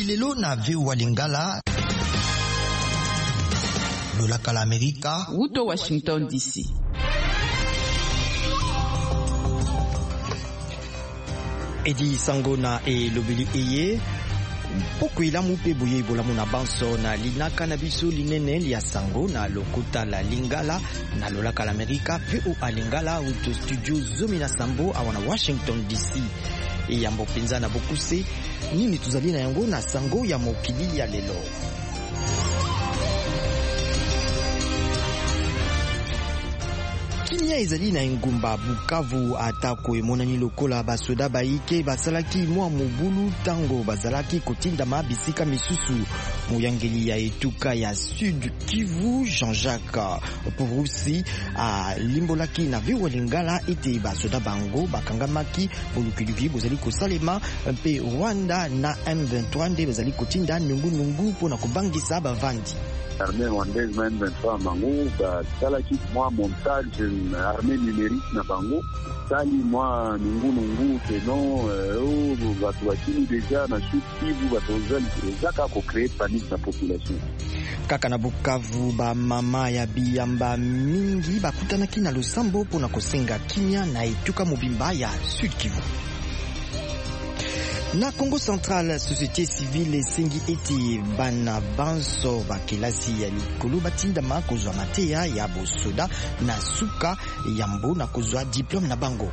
lelo na VOA Lingala lolaka la Amerika Wuto Washington DC. Edi sango na lobeli eye poko ilamu pe boye bolamu na banso na linaka na biso linene lia sango na lokota la Lingala na lolaka la Amerika VOA Lingala uto studio zomi na sambo awana Washington DC. Yambo penza na bokuse nini tuzali na yango na sango ya mokili ya lelo. Kimia ezali na engumba Bukavu atako emonani lokola basoda baike basalaki mwa mobulu tango bazalaki kotindama bisika misusu moyangeli ya etuka ya Sud Kivu Jean-Jacques Purusi limbolaki na VOA Lingala ete basoda bango bakangamaki bolukiluki bozali kosalema mpe Rwanda na M23 nde bazali kotinda nungu pona kubangisa bavandi. Armée rwandaise na M23 bango basalaki mwa montage armée numérique na bango sali mwa nungu teno bato bakini deja na Sud Kivu batozaka ko créer panique na population. Kaka na Bukavu ba mama ya biyamba mingi bakutanaki na losambo pona kosenga kimia na etuka mobimba ya Sud Kivu. Na Congo Central, société civile esengi eti bana banso bakelasi ya likolo batindama kozwa mateya ya bosoda na suka yambo na kozwa diplôme na bango.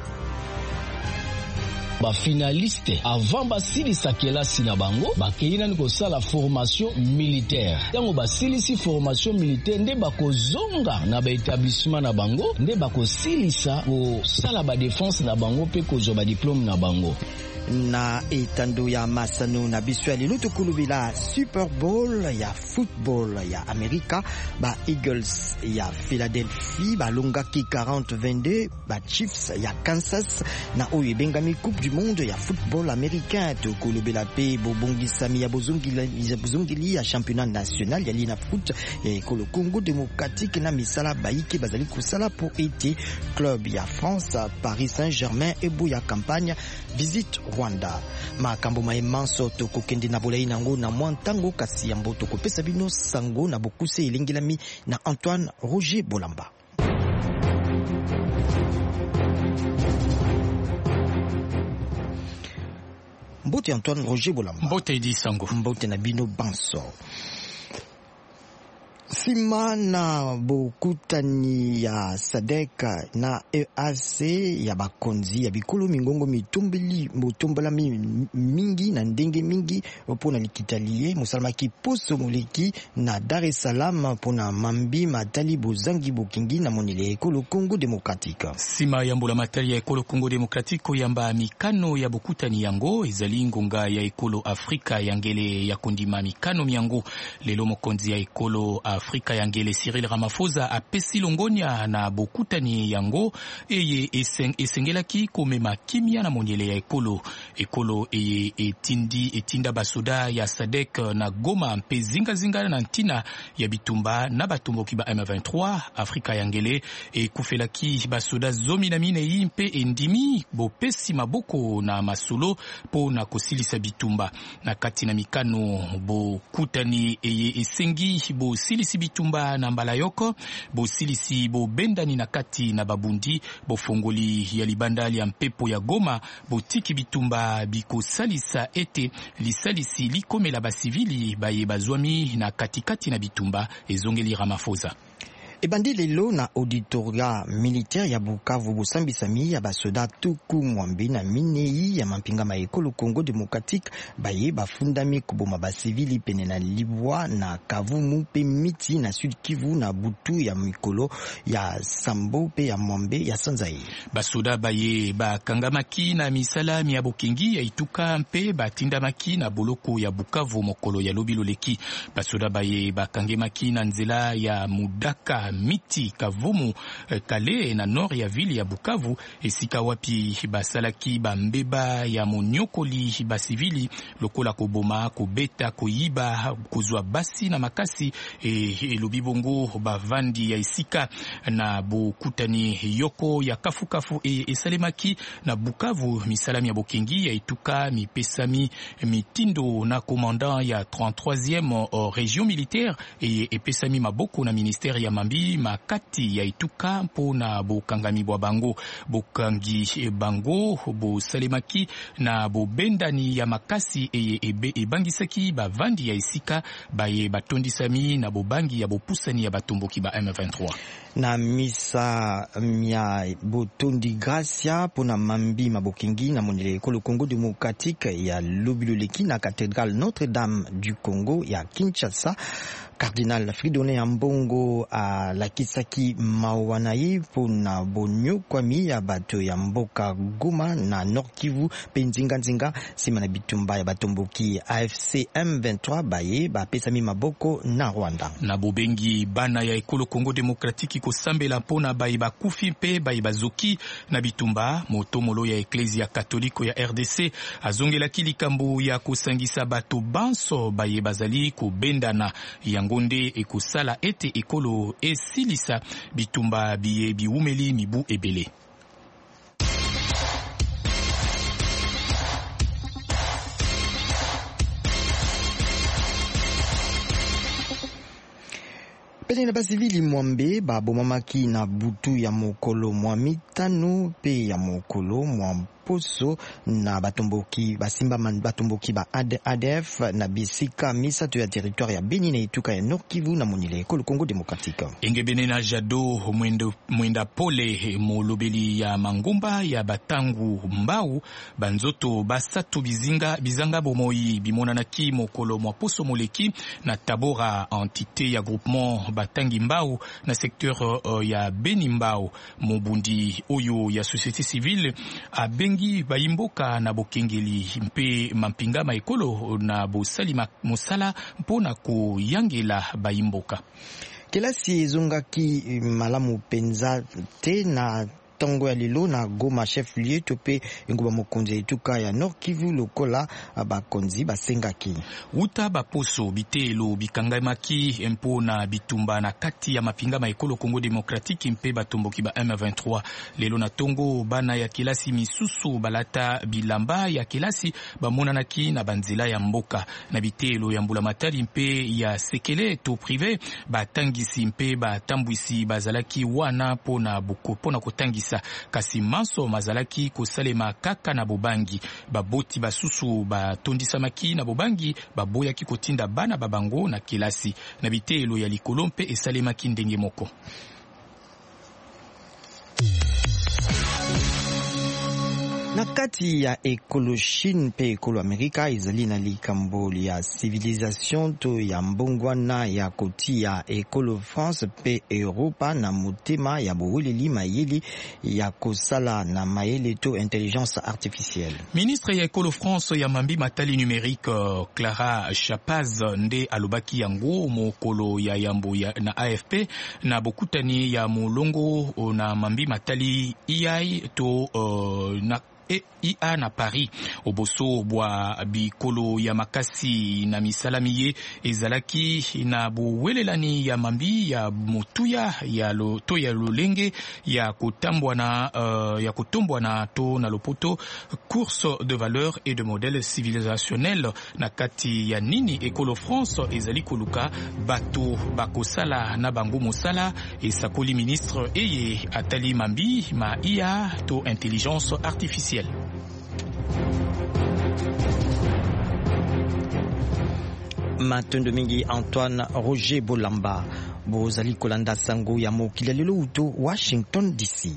Ba finaliste avant basilisa kelasi na bango bakeyina ni kosala formation militaire. Tango basilisi formation militaire nde bakozonga na ba établissement na bango nde bakosilisa kosala ba défense na bango pe kozwa ba diplôme na bango. Na etando ya masano na biso ya lelo tokulubila Super Bowl ya football ya Amerika ba Eagles ya Philadelphia balongaki 40-22 ba Chiefs ya Kansas na oyo ebengami Coupe du Monde ya football américain tokulubila pe bobongisami ya bozongili ya championnat national ya Lina Foot ya ekolo Congo démocratique na misala baike bazali kosala po ete club ya France Paris Saint-Germain ebo ya campagne visite Rwanda. Makambo maemanso tokokende na bolai nango na mwantango kasi yambo tokopesa bino sango na bokuse elengelami na Antoine Roger Bolamba. Mbote Antoine Roger Bolamba. Mbote di sango. Mbote na bino banso. Sima na bokutani ya SADC na EAC ya bakonzi ya bikolo mingongo mitombola mingi na ndenge mingi pona likitalie musalamaki poso moleki na Dar es Salaam pona mambi matali bozangi bokingi na monile ekolo Congo démocratique. Sima ya mbula matali ya ekolo Congo démocratique yamba mikano ya bokutani yango ezali ngonga ya ekolo Afrika yangele ya kondima mikano miango lelo mokonzi ya ekolo Afrika yangele Cyril Ramaphosa apesi longonia na bokutani yango eye esengelaki komema kimia na monyele ya ekolo eye etinda basoda ya SADC na Goma mpe zinga na ntina ya bitumba na batumboki ba M23 Afrika yangele kufelaki basoda zomi na mine mpe endimi bopesi maboko na masolo po na kosilisa bitumba na kati na mikano bokutani eye esengi bosilisi bitumba na mbala yoko bosilisi bobendani na kati na babundi bofongoli ya libandali ya mpepo ya Goma botiki bitumba bikosalisa ete lisalisi likomela basivili baye bazwami na katikati na bitumba ezongeli Ramaphosa. Ebandi lelo na auditoria militaire ya Bukavu bosambisami ya basoda tuku mwambi na minei ya mampinga maekolo Congo démocratique baye bafundami kuboma basivili pene na Libwa na Kavumu pe miti na Sud Kivu na butu ya mikolo ya Sambo pe ya Mwambe ya Sanzaye. Basoda baye bakangamaki na misala ya bokingi ya ituka mpe batindamaki na boloko ya Bukavu mokolo ya lobiloleki. Basoda baye bakangemaki na nzela ya Mudaka ya Miti, Kavumu, Kale na nord ya ville ya Bukavu esika wapi basalaki bambeba ya monyokoli basivili lokola koboma, kobeta, koyiba, kozwa basi na makasi elobi bongo bavandi ya esika na bokutani yoko ya kafukafu esalemaki na Bukavu. Misalami ya bokengi ya ituka mipesami mitindo na commandant ya 33e région militaire epesami maboko na ministère ya mambi makati ya ituka mpona bokangami bwa bango, bokangi bango bosalemaki na bobendani ya makasi ebangisaki bavandi ya esika baye batondisami na bobangi ya bopusani ya batomboki ba M23 na misa mia botondi gracia pona mambi mabokingi na monele ekolo Congo démocratique ya Lobiloleki na cathédrale Notre-Dame du Congo ya Kinshasa. Cardinal Fridolin Ambongo a lakisaki mawanai pona bonyo kwami ya bato ya mboka Goma na Nord Kivu penzinga sima na bitumba ya batomboki AFC M23 baye bapesami maboko na Rwanda. Na bobengi bana ya ekolo Congo démocratique kosambela pona baye bakufi mpe baye bazoki na bitumba motomolo ya Eklezia Katoliko ya RDC azongelaki likambo ya kosangisa bato banso baye bazali kobendana yango nde ekosala ete ekolo esilisa bitumba biye biumeli mibu ebele. Pele na basivili mwambe babomamaki na butu ya mokolo mwa mitano pe ya mokolo mwa poso na batomboki basimba batomboki ba ADF na bisika misato ya territoire ya Beni na ituka ya Nord Kivu na monile ekolo Congo démocratique. Engebene na jado mwenda pole molobeli ya mangumba ya batangu mbau banzoto basatu bizanga bomoi bimonanaki mokolo mwa poso moleki na Tabora entité ya groupement batangi mbau na secteur ya Beni mbau mobundi oyo ya société civile a bengi bayimboka na bokengeli mpe mampinga maekolo na bosali mosala mpona koyangela bayimboka. Kelasi ezongaki malamu penza te na tango ya lilo na Goma chef lieu tope nguba mokonzi etuka ya Nord Kivu lokola bakonzi basengaki uta baposo bitelo bikangamaki empo na bitumba na kati ya mapinga maekolo Congo démocratique mpe batomboki ba M23 lelo na tongo bana ya kelasi misusu balata bilamba ya kelasi bamonanaki na banzela ya mboka na bitelo ya mbula matari mpe ya sekele to privé batangisi mpe batambwisi bazalaki wana pona kotangisa kasi manso mazalaki kosalema kaka na bobangi baboti basusu batondisamaki na bobangi baboyaki kotinda bana babango na kelasi na bitelo ya likolo mpe esalemaki ndenge moko. Na kati ya ekolo Chine pe ekolo Amerika ezali na likambo ya civilisation to ya mbongwana ya koti ya ekolo France pe Europa na motema ya boweleli mayeli ya kosala na mayele to intelligence artificielle. Ministre ya ekolo France ya mambi matali numérique Clara Chapaz nde alobaki yango mokolo ya yambo ya na AFP na bokutani ya molongo na mambi matali AI to na IA na Paris oboso bwa bikolo ya makasi na misalamiye ezalaki na buwelelani ya mambi ya motuya ya loto ya lolenge ya kutombwa na to na lopoto course de valeurs et de modèles civilisationnels na kati ya nini ekolo France ezali koluka bato bakosala na bango mosala esakoli ministre eye atali mambi ma IA to intelligence artificielle. Matondo mingi Antoine Roger Bolamba bozali kolanda sango ya mokili lelo uto Washington DC.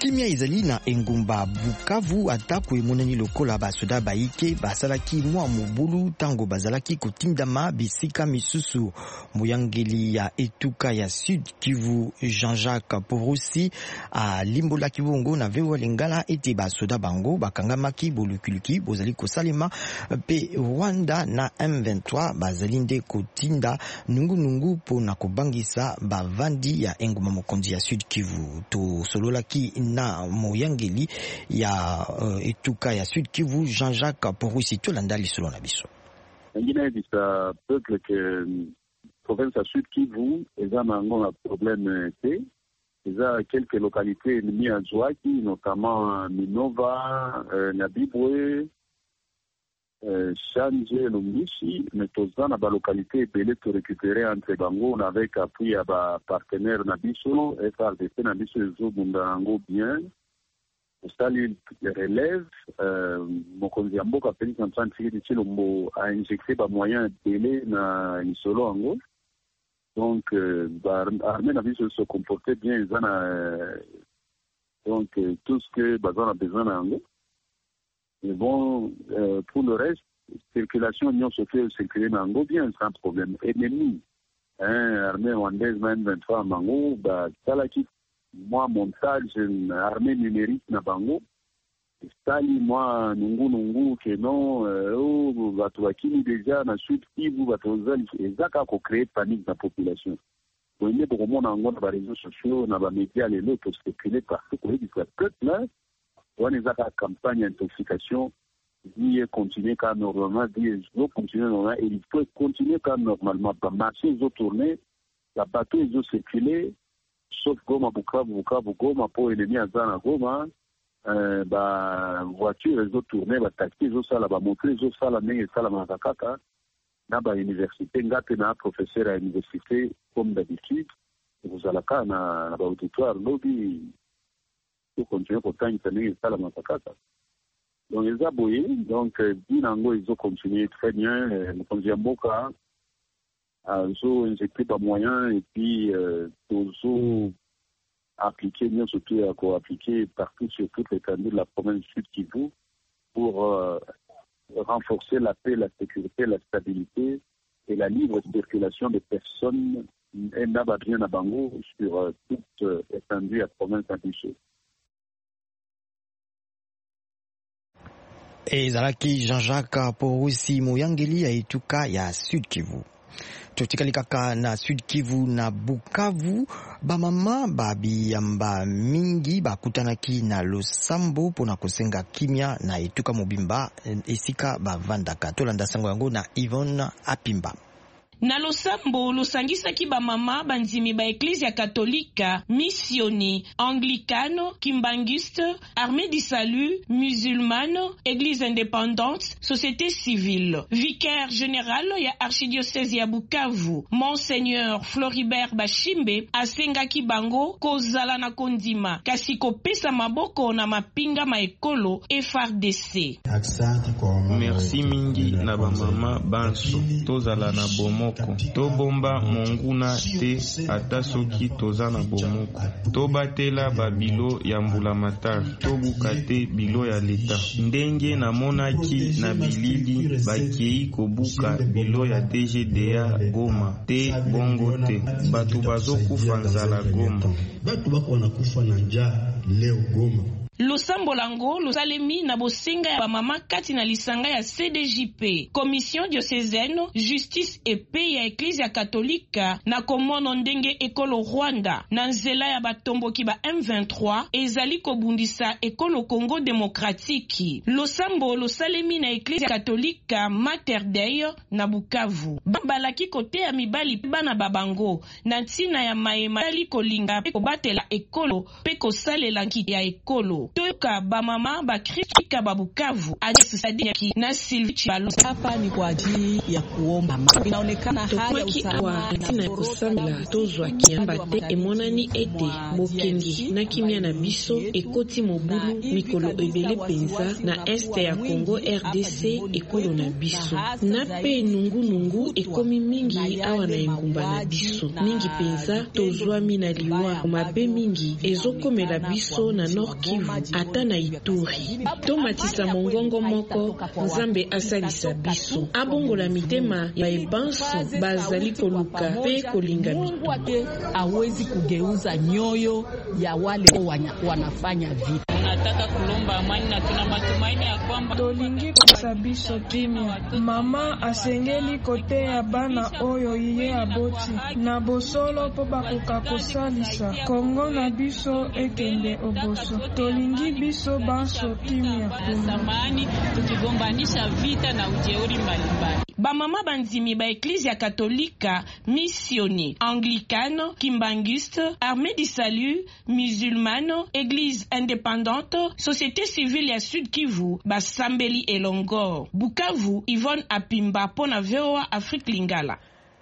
kimia ezali na engumba Bukavu ataku emonani lokola basoda baike basalaki mwa mobulu tango bazalaki kotindama bisika misusu. Moyangeli ya etuka ya Sud Kivu Jean-Jacques Porosi alimbolaki bongo na VOA Lingala ete basoda bango bakangamaki bolukuluki bozali kosalema pe Rwanda na M23 bazali nde kotinda nungu pona kobangisa bavandi ya engumba mokonzi ya Sud Kivu. To sololaki na moyangeli ya etuka ya Sud Kivu Jean-Jacques Porosi tolanda lisolo na biso. Ngine bisa peuple que province à Sud Kivu eza nango na problème te. Eza quelques localités ennemies à Zouaki, notamment Minova, Nabibwe, Chanje, Lumbishi, mais tous dans la localité epelé to récupérer entre bango avec appui à ba partenaire Nabiso, FRDC Nabiso ezo bundango bien. Sali relève, mokonzi amboka peli centrale Tshisekedi Tshilombo a injecté ba moyens télé na isolo ango. Donc, l'armée n'a vu se comporter bien, donc tout ce que Bazan a besoin d'ango. Mais bon, pour le reste, circulation, nous se fait circuler d'ango bien sans problème. Ennemi, armée rwandaise, même 23 Mango, Salaki, moi, montage, armée numérique na Bango. Stali, moi, nungu, que non, Batouakini déjà, na Sud Kivu, Batouzal, et Zaka, qu'on crée panique dans la population. On est pour moi, dans les réseaux sociaux, dans les médias, les lots, pour spéculer partout, pour dire que le peuple, là, on est à la campagne d'intoxication, dit continuer comme normalement, dit continuer normalement, et il faut continuer comme normalement, pas marcher, ils ont tourné, la bateau, ils ont circulé, sauf Goma, Bukavu, Goma, pour ennemi à Zana, Goma, voiture ezo tourner taxi ezo sala moto ezo sala ndenge sala mazakaka na université ngate na professeur à université comme d'habitude vous alaka na auditoire lobby pour continuer kotangisa ndenge sala mazakaka donc eza boye donc binango ezo continuer très bien mokonzi ya mboka azo injecté ba moyens et puis tozo appliquer, bien surtout à appliquer partout sur toute l'étendue de la province Sud Kivu pour renforcer la paix, la sécurité, la stabilité et la libre circulation des personnes et Nabadien Nabango sur toute l'étendue de la province Abiché. Ezalaki Jean-Jacques Porosi moyangeli ya etuka ya Sud Kivu. Totikali kaka na Sud Kivu na Bukavu bamama babiyamba mingi bakutanaki na losambo pona kosenga kimia na etuka mobimba esika bavandaka tolanda sango yango na Yvonne Apimba. Na losambo losangisaki ba mama bandimi ba Ecclesia Katolika, Missioni, Anglicano, Kimbangiste, Armée du Salut, Musulmane, Église indépendante, Société civile. Vicaire général ya Archidiocèse ya Bukavu, Monseigneur Floribert Bashimbe, asengaki bango kozala na kondima, kasi kopesa maboko na mapinga maekolo FRDC. Merci mingi na ba mama banso, tozala na bomo tobomba monguna te ata soki toza na bomoko tobatela babilo ya mbulamatari tobuka te bilo ya leta ndenge namonaki na bilili bakei kobuka bilo ya TGDA Goma te bongo te batu bazokufa nzala Goma batu bako wanakufa na njaa leo Goma. Losambo lango losalemi na bosenga ya bamama kati na lisanga ya CDJP, Commission diocésaine, Justice et Paix ya Ecclesia Katolika na komono ndenge ekolo Rwanda na nzela ya batomboki ba M23 ezali kobundisa ekolo Congo Démocratique. Losambo losalemi na Ecclesia Katolika Mater Dei na Bukavu. Balaki kote ya mibali bana babango na ntina ya mayema ali kolinga pe kobatela ekolo pe kosalela nkiti ya ekolo. Bukavu. Toka bamama bakritika ba Bukavu Agnes Sadiki na Sylvie Chibalo. Hapa ni kwa ajili ya kuomba. Inaonekana hali ya usalama na kusambla tozwa kiamba te emonani ete bokengi na kimia na biso ekoti mobulu mikolo ebele penza na este ya Congo RDC ekolo na biso na pe nungu ekomi mingi awa na engumba na biso mingi penza tozwa mina liwa mabe mingi ezokomela biso na Nord Kivu ata na Ituri. Tomatisa mongongo moko Nzambe asalisa biso abongola mitema ya ebanso bazali koluka pe kolinga mitu. Hawezi kugeuza nyoyo ya wale wanafanya vita. Tunataka kulomba amani na tuna matumaini ya kwamba tolingi kusabiso kimia. Mama asengeli kote ya bana oyo iye aboti na bosolo po bakoka kosalisa Kongo na biso ekende oboso. Tolingi biso banso kimia. Samani tukigombanisha vita na ujeuri mbalimbali. Bamama banzimi ba Eklizia Katolika, Missioni, Anglicano, Kimbangiste, Armée du Salut, Musulmano, Église indépendante, Société civile ya Sud Kivu, Basambeli Elongo. Bukavu, Yvonne Apimba, pona VOA Afrique Lingala.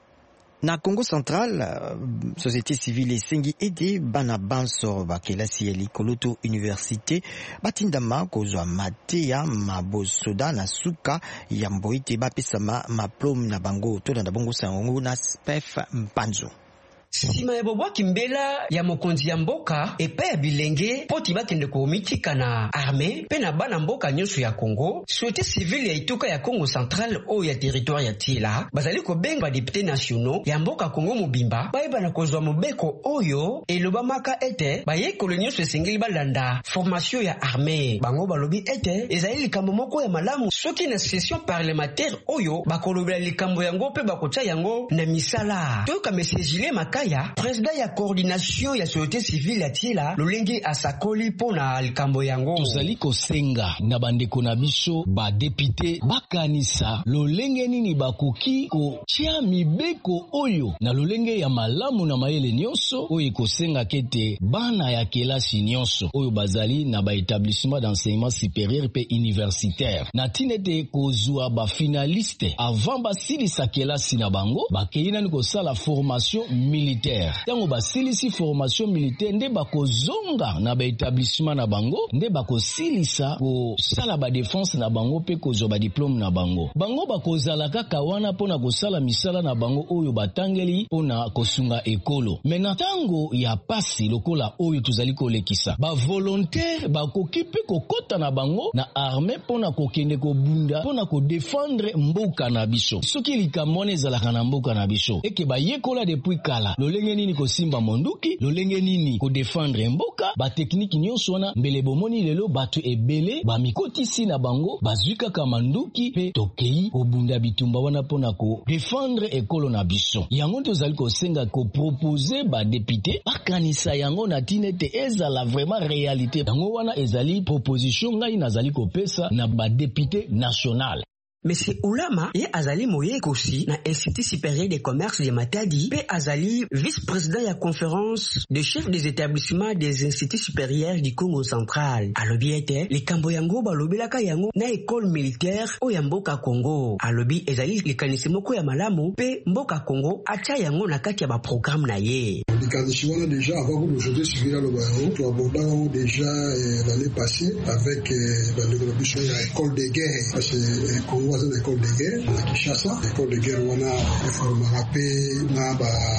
Na Congo Central, société civile esengi ede bana banso bakelasi eli koloto université batindama kozwa mateya mabosoda na suka ya mboite bapesama maplome na bango to na bongo sango na SPEF Mpanzo. Sima ya bobwaki mbela ya mokonzi ya mboka epe ya bilenge poti bakende komitika na armée pe na bana mboka nyonso ya Congo. Société civile ya ituka ya Congo Central o ya territoire ya Tila bazali kobenga ba députés nationaux ya mboka Congo mobimba bayeba na kozwa mobeko oyo elobamaka ete bayekolo nyonso esengeli balanda formation ya armée. Bango balobi ete ezali likambo moko ya malamu soki na session parlementaire oyo bakolobela likambo yango pe bakotya yango na misala. Toyoka mesejile makaya président ya coordination ya société civile ya Tila lolenge asakoli pona likambo yango. Tozali kosenga na bandeko na biso ba député bakanisa lolenge nini bakoki kotia mibeko oyo na lolenge ya malamu na mayele nyonso oyo kosenga kete bana ya kelasi nyonso oyo bazali na ba établissement d'enseignement supérieur pe universitaire na tinete kozwa ba finaliste avant basilisa kelasi na bango bakeina ni kosala formation militaire. Tango basilisi formation militaire nde bakozonga na ba établissement na bango nde bakosilisa kosala ba défense na bango pe kozwa ba diplôme na bango. Bango bakozala kaka wana pona kosala misala na bango oyo batangeli pona kosunga ekolo. Mena tango ya pasi lokola oyo tuzali kolekisa ba volontaire bakoki pe kokota na bango na armée pona kokende kobunda pona ko défendre mboka na biso. Soki likambo ezalaka na mboka na biso eke bayekola depuis kala lolenge nini kosimba monduki lolenge nini ko défendre mboka ba technique nyonso wana mbele bomoni lelo bato ebele ba mikotisi na bango bazuka kama nduki pe tokei obunda bitumba wana pona ko défendre ekolo na biso. Yango tozali kosenga ko proposer ba député bakanisa yango na tinete ezala vraiment réalité. Yango wana ezali proposition ngai nazali kopesa na ba député national. Monsieur Oulama ye azali moyeko aussi na Institut supérieur de commerce de Matadi pe azali vice-président ya conférence de chefs des établissements des instituts supérieurs du Congo central. Alobi ete likambo yango balobelaka yango na école militaire o ya mboka Congo. Alobi ezali likanisi moko ya malamu pe mboka Congo atia yango na kati ya ba programme na ye. Likanisi wana déjà avant que aujourd'hui civil lo bayo to abordant déjà l'année passée avec la développement de l'école de guerre parce que Congo l'école de guerre à Kinshasa. L'école de guerre wana formera pe na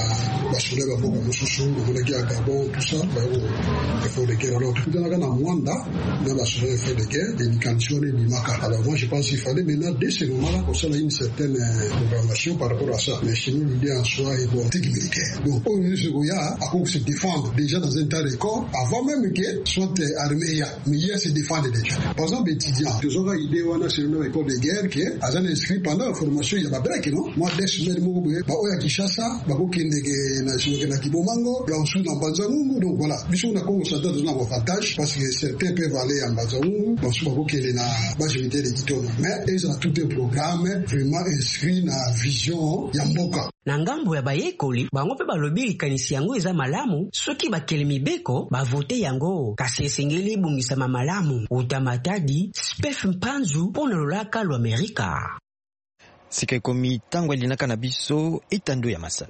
ba soulève ba boka mosusu na guerre à Gabon tout ça ba l'école de guerre alors tout dans na Rwanda na ba soulève l'école de guerre des conditions de Limaka. Alors moi je pense qu'il fallait maintenant dès ce moment-là qu'on ait une certaine programmation par rapport à ça. Mais chez nous l'idée en soi est politique militaire. Donc pour nous ce Goya à cause se défendre déjà dans un tas de corps avant même que soit armée mais il se défendre déjà. Par exemple étudiants tous ont idée wana sur l'école de guerre que azana inscrit pendant la formation ya babrek non moi des semaines mo ba oya Kinshasa ba ko kindege na sinoke na Kibomango là on sous na Banzangungu. Donc voilà biso na Congo ça donne un avantage parce que certains peuvent aller en Banzangungu bon sous ba ko kele na base militaire de Kitona mais ils ont tout un programme vraiment inscrit na vision ya mboka. na ngambo ya bayekoli bango mpe balobi likanisi yango eza malamu soki bakele mibeko bavote yango kasi esengeli ebongisama malamu. Utamatadi Spef Mpanzu mpo na lolaka lwa Amerika. Sika ekomi ntango elinaka na biso etando ya masano.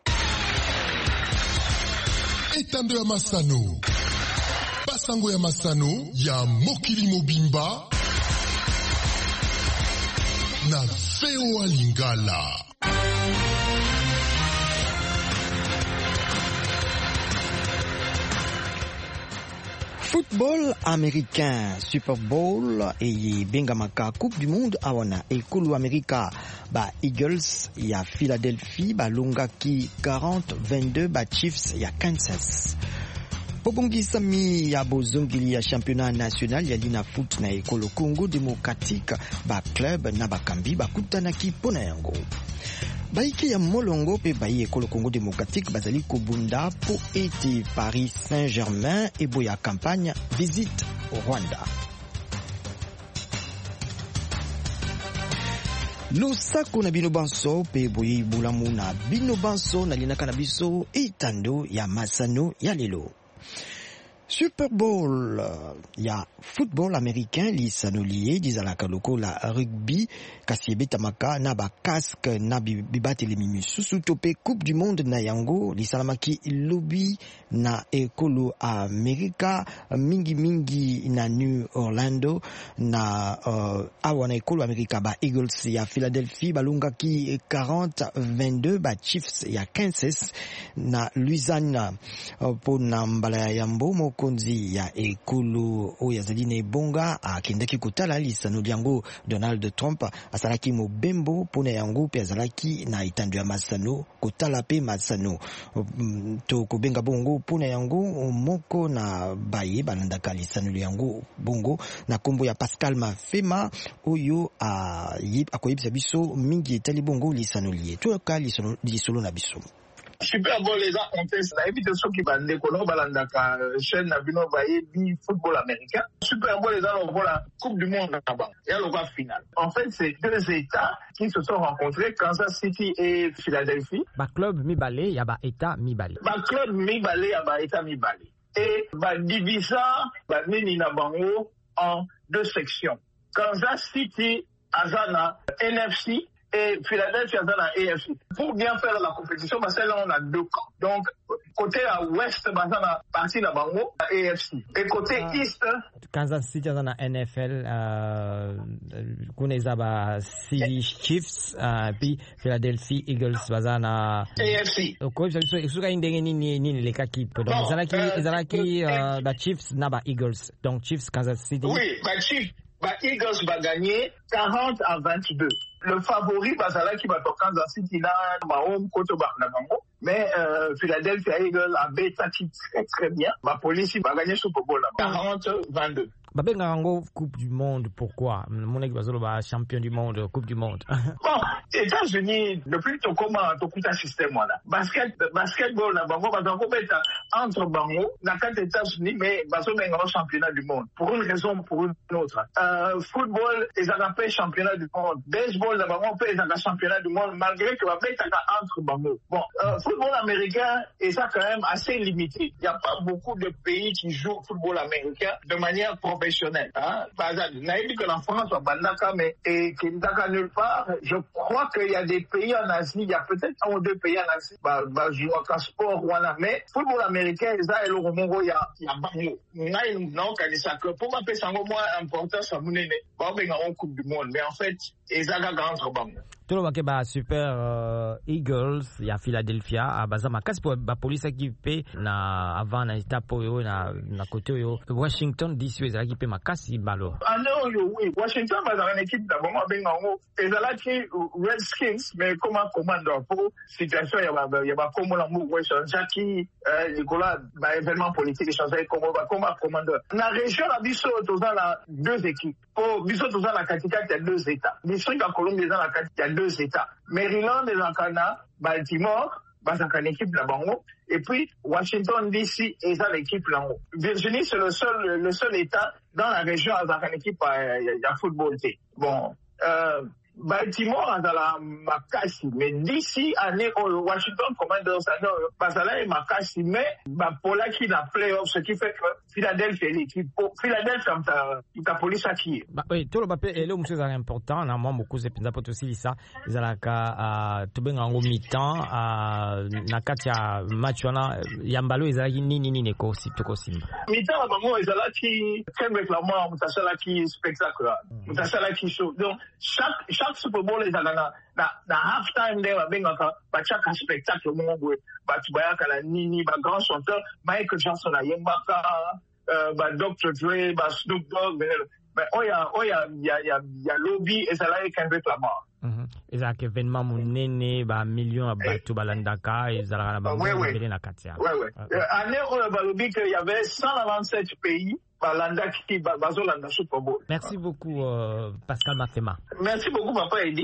Etando ya masano. Basango ya masano ya mokili mobimba na VOA Lingala. Football américain, Super Bowl et bengamaka Coupe du Monde awana ekulu Amerika ba Eagles ya Philadelphie ba lungaki 40-22 ba Chiefs ya Kansas. Pobongisa mi ya bozongili ya championnat national ya lina foot na ekolo Congo Démocratique ba club na bakambi bakutanaki pona yango. Baiki ya molongo pe bayi ekolo Congo Démocratique bazali kobunda po ete Paris Saint-Germain ebo ya campagne visite au Rwanda. Losako na bino banso pe boyi bulamu na bino banso na linaka na biso etando ya masano ya lelo. Super Bowl ya football américain li sanolié dizalaka lokola rugby kasi betamaka na ba casque na bibate le misusu tope Coupe du Monde na yango li salamaki lobby na ekolo Amerika mingi na New Orlando na awana ekolo Amerika ba Eagles ya Philadelphie balungaki 40-22 ba Chiefs ya Kansas na Louisiana pona mbala ya yambo konzi ya ekulu oya zaline bonga akendaki kotala lisano yango Donald Trump asalaki mobembo pona yango pe azalaki na itando ya masano kotala pe masano to kobenga bongo pona yango moko na baye balandaka lisano yango bongo na kombo ya Pascal Mafema oyo akoyebisa biso mingi etali bongo lisano liye to ka lisolo na biso. Super Bowl les a contesté na évite ceux qui bandent kono balandaka chaîne na bino bayebi football américain. Super Bowl les a la Coupe du Monde là-bas. Et le final. En fait, c'est deux États qui se sont rencontrés, Kansas City et Philadelphie. Ba club mi balé, ya ba État mi balé. Ba club mi balé, ya ba État mi balé. Et ba divisa ba nini na bango en deux sections. Kansas City azana NFC et Philadelphie dans la AFC. Pour bien faire la compétition, parce que là on a deux camps. Donc côté à ouest, dans la partie de la Bango, la AFC. Et côté east, Kansas City dans la NFL, Kunezaba City Chiefs, puis Philadelphia Eagles dans la AFC. Quoi, je sais que indenge ni les équipes. Donc Zalaki la Chiefs na ba Eagles. Donc Chiefs Kansas City. Oui, ba Chiefs, ba Eagles va gagner 40-22. Le favori, Bazala qui va toquer Kansas City là, Mahom, Kotoba, Nabango. Mais Philadelphia Eagles a bêti très bien. Ma police va gagner Super Bowl là. 40-22. Babenga yango Coupe du Monde, pourquoi? Mon équipe va champion du monde, Coupe du Monde. Bon, États-Unis, depuis que tu as un système là. Basketball là, bango va bêta entre bango, dans les États-Unis, mais baso benga championnat du monde. Pour une raison ou pour une autre. Football, ils ont fait championnat du monde. Baseball, là, bango ils ont fait championnat du monde, malgré que va bêta entre bango. Bon, football américain, et ça quand même assez limité. Il n'y a pas beaucoup de pays qui jouent au football américain de manière professionnelle. Hein? Par exemple, n'a dit que la France va bandaka, mais et qu'il n'a nulle part. Je crois qu'il y a des pays en Asie, il y a peut-être un ou deux pays en Asie, jouer à sport, voilà. Mais football américain, il y a bango. Non, quand il s'accorde, pour m'appeler ça, moins important, ça vous n'est pas en Coupe du Monde. Mais en fait, ils ont un grand bango. Tout le monde Super Eagles ya Philadelphia bazama kasi po ba police équipé na avant na étape yo na côté yo Washington DC ezalaki pe makasi balo. Oui, Washington bazala une équipe d'abord bengango ezalaki Redskins mais comment commandant pour situation ya ba comme la mou Jackie Nicolas ba événement politique changer comme commandant. Na région la biso dans la deux équipes. Pour biso dans la Katika il y a deux états. Biso la Colombie dans la Katika il y a deux états. Maryland et Lankana, Baltimore, une équipe là bango, et puis Washington DC et ça l'équipe là. Virginie c'est le seul état dans la région avec une équipe à football. Bon, Baltimore azala makasi mais d'ici année Washington Commanders bazala makasi mais bapola qui na playoff ce qui fait que Philadelphia ita police qui oui tout le papier est là monsieur c'est important na moi beaucoup c'est penza poto silisa ezalaka tubenga ngo mi-temps na kati ya match wana ya mbalo ezalaki nini ko simba mi-temps bango ezalaki Kendrick Lamar mutasalaki spectacle mutasalaki show donc chaque Super Bowl ezalaka na half time there babengaka bachaka spectacle mongo batu bayaka la nini ba grand chanteur Michael Jackson ayembaka ba Dr. Dre ba Snoop Dogg mais oya ya lobby ezalaki Kendrick Lamar ezalaka événement monene ba million batu balandaka ezalaka na bango ebele na kati ya année oyo balobi que il y avait 197 pays balandaki bazolanda Super Bowl. Merci beaucoup Pascal Mafema. Merci beaucoup Papa Edi.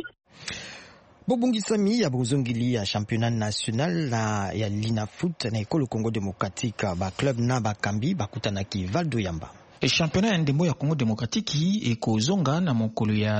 Bobungisami ya bozongili ya championnat national na ya Lina Foot na ekolo Congo Démocratique ba club na bakambi bakutanaki Valdo Yamba. E championnat ya ndembo ya Congo Démocratique ekozonga na mokolo ya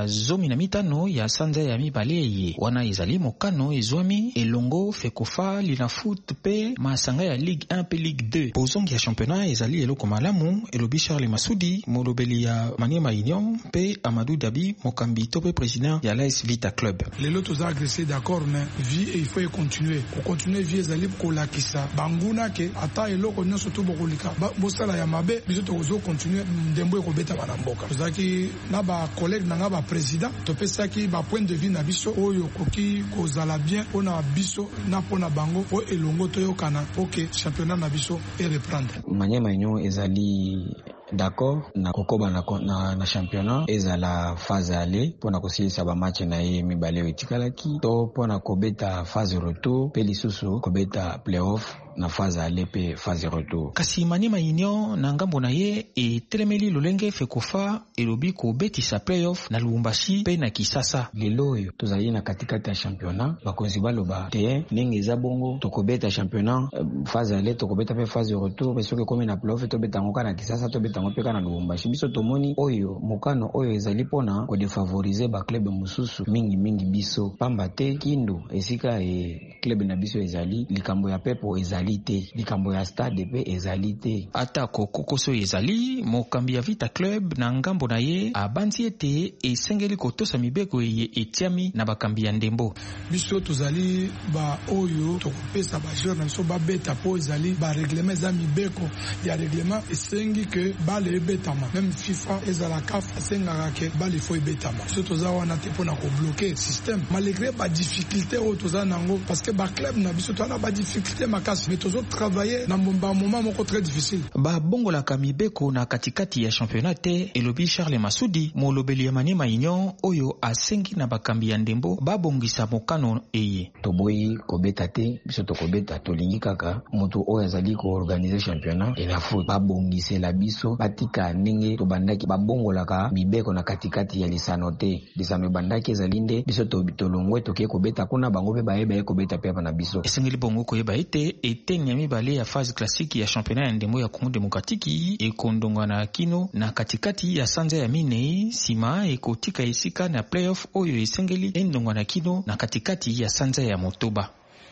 15 ya sanza ya mibale ye wana ezali mokano ezwami elongo fekofa Lina Foot pe masanga ya Ligue 1 pe Ligue 2 bozongi ya championnat ezali eloko malamu elobi Charles Masudi molobeli ya Maniema Union pe Amadou Dabi mokambi to pe président ya l'AS Vita Club. Les autres agressés d'accord mais vie et il faut continuer vie ezali ko lakisa banguna ke ata eloko nyoso to bokolika bosala ya mabe biso to continuer ndembo ekobeta bana mboka tozaki na ba collègue na ba président topesaki ba point de vue na biso oyo koki kozala bien pona biso na pona bango po elongo toyokana poke championnat na biso et reprendre. Maniema Union ezali d'accord na kokoba na championnat ezala phase aller pona kosilisa ba match na ye mibale etikalaki to pona kobeta phase retour pe lisusu kobeta playoff na phase aller pe phase retour. Kasi Maniema Union na ngambo na ye etelemeli lolenge fekofa elobi kobetisa playoff na Lubumbashi pe na Kisasa. Lelo oyo tozali na katikati ya championnat bakonzi baloba te ndenge eza bongo tokobeta championnat phase aller tokobeta pe phase retour pe soki komi na playoff tobeta ngoka na Kisasa tobeta ngoka pe na Lubumbashi. Biso tomoni oyo mokano oyo ezali pona ko défavoriser ba club mususu mingi biso pamba te Kindu esika club na biso ezali likambo ya pepo ezali te likambo ya stade pe ezali te ata kokoso ezali mokambi ya Vita Club na ngambo na ye abanzi ete esengeli kotosa mibeko ye etiami na bakambi ya ndembo. Biso tozali ba oyo tokopesa ba joueur na biso ba beta po ezali ba règlement za mibeko ya règlement esengi que bale ebetama même FIFA ezala CAF esengaka ke bale fo ebetama biso toza wana te pona ko bloquer système malgré ba difficulté o toza nango parce que ba club na biso tona ba difficulté makasi mais tozo travailler na moment moko très difficile. Ba bongola kamibeko na katikati ya championnat te elobi Charles Masudi molobeli ya Maniema Union oyo asengi na bakambi ya ndembo babongisa mokano eye. Toboyi kobeta te biso tokobeta tolingi kaka moto oyo azali ko organiser championnat et la foot babongise la biso batika ndenge tobandaki babongolaka mibeko na katikati ya lisano te lisano bandaki ezalinde biso tolongwe toke kobeta kuna bango pe baye kobeta pe na biso esengeli bongo koyeba ete eteni ya mibale ya phase classique ya championnat ya ndembo ya Congo Démocratique ekondongwa na kino na katikati ya sanza ya minei sima ekotika esika na playoff oyo esengeli endongwa na kino na katikati ya sanza ya Motoba.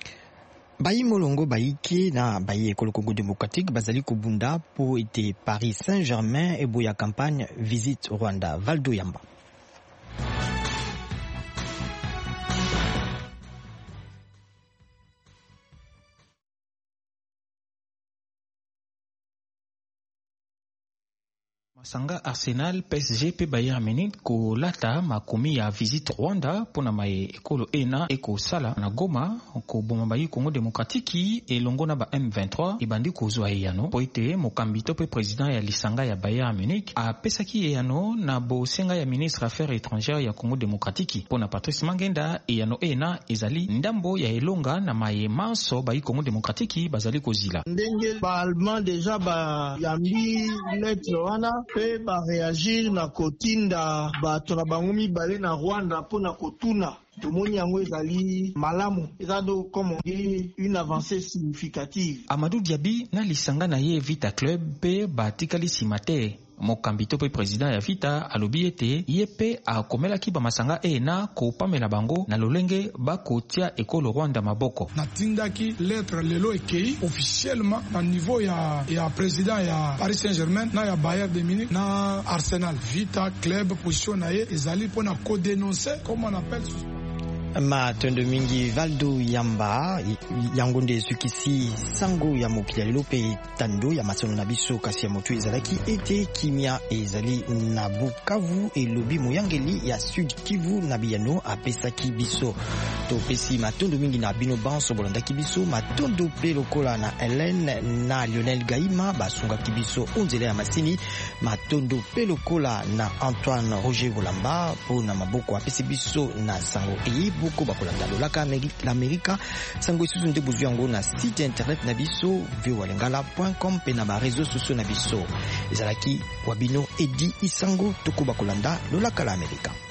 Bayi molongo bayike na bayi ekolo Congo Démocratique bazali kobunda po ete Paris Saint-Germain eboya campagne visite Rwanda. Valdo Yamba. Masanga Arsenal, PSG pe Bayern Munich ko lata makomi ya visite Rwanda pona maye ekolo ena eko sala na Goma ko boma bayi Congo Démocratique elongo na ba M23 ibandi ko zwa yano poite mokambi to pe président ya lisanga ya Bayern Munich a pesaki yano na bosenga ya ministre affaires étrangères ya Congo Démocratique pona Patrice Mangenda yano ena ezali ndambo ya elonga na maye manso bayi Congo Démocratique bazali ko zila ndenge ba allemand déjà ba yambi lettre wana pe ba réagir na kotinda bato na bango mibale na Rwanda pona kotuna tomoni yango ezali malamu ezado comme une avancée significative. Amadou Diaby na lisanga na ye Vita Club pe batikali simate mokambi to pe président ya vita alobi ete ye pe akomelaki bamasanga ena kopamela bango na lolenge bakotia ekolo Rwanda maboko. Natindaki lettre lelo ekei officiellement na niveau ya président ya Paris Saint-Germain na ya Bayern de Munich na Arsenal. Vita club position na ye ezali pona ko dénoncer comme on appelle matondo mingi Valdo Yamba yangonde sukisi sango ya mokili lelo pe tando ya masono na biso kasi ya motu ezalaki ete kimia ezali na Bukavu elobi moyangeli ya Sud Kivu na biyano apesaki biso to pesi matondo mingi na bino banso bolandaki biso matondo pe lokola na Hélène na Lionel Gaima basunga kibiso onzele ya masini matondo pe lokola na Antoine Roger Bolamba po na maboko apesi biso na sango boko bakolanda lolaka l'Amérique sango isusu nde bozwi yango na site internet na biso voalingala.com pe na ba réseaux sociaux na biso ezalaki wabino Edi Isango toko bakolanda lolaka l'Amérique.